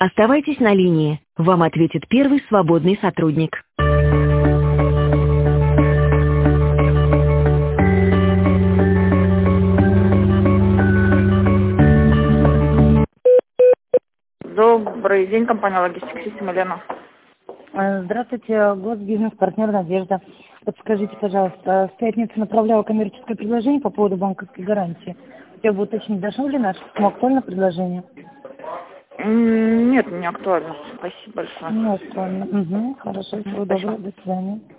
Оставайтесь на линии. Вам ответит первый свободный сотрудник. Добрый день, компания «Логистик Систем», Елена. Здравствуйте, госбизнес-партнер «Надежда». Подскажите, пожалуйста, в пятницу направляла коммерческое предложение по поводу банковской гарантии. Хотела бы уточнить, дошло ли наше письмо, актуально предложение? Нет, не актуально. Спасибо большое. Не актуально. Угу, хорошо, всего доброго, до свидания.